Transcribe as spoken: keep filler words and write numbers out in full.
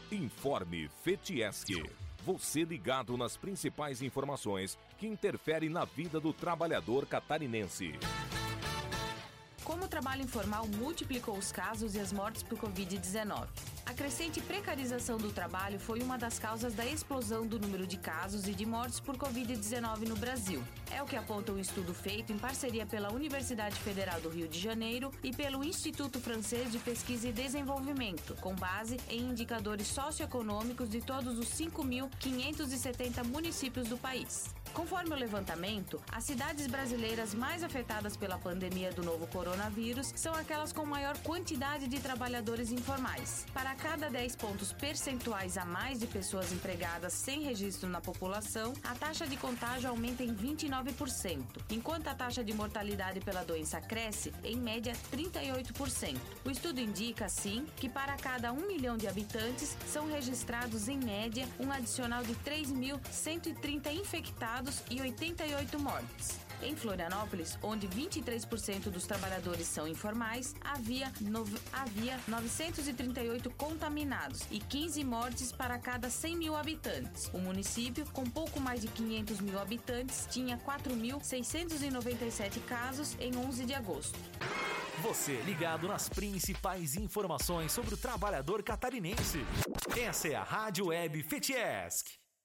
Informe FETIESC. Você ligado nas principais informações que interferem na vida do trabalhador catarinense. Como o trabalho informal multiplicou os casos e as mortes por covid dezenove. A crescente precarização do trabalho foi uma das causas da explosão do número de casos e de mortes por covid dezenove no Brasil. É o que aponta um estudo feito em parceria pela Universidade Federal do Rio de Janeiro e pelo Instituto Francês de Pesquisa e Desenvolvimento, com base em indicadores socioeconômicos de todos os cinco mil quinhentos e setenta municípios do país. Conforme o levantamento, as cidades brasileiras mais afetadas pela pandemia do novo coronavírus são aquelas com maior quantidade de trabalhadores informais. Para cada dez pontos percentuais a mais de pessoas empregadas sem registro na população, a taxa de contágio aumenta em vinte e nove por cento, enquanto a taxa de mortalidade pela doença cresce, em média, trinta e oito por cento. O estudo indica, assim, que para cada um milhão de habitantes são registrados, em média, um adicional de três mil cento e trinta infectados e oitenta e oito mortes. Em Florianópolis, onde vinte e três por cento dos trabalhadores são informais, havia, nove... havia novecentos e trinta e oito contaminados e quinze mortes para cada cem mil habitantes. O município, com pouco mais de quinhentos mil habitantes, tinha quatro mil seiscentos e noventa e sete casos em onze de agosto. Você ligado nas principais informações sobre o trabalhador catarinense. Essa é a Rádio Web FETIESC.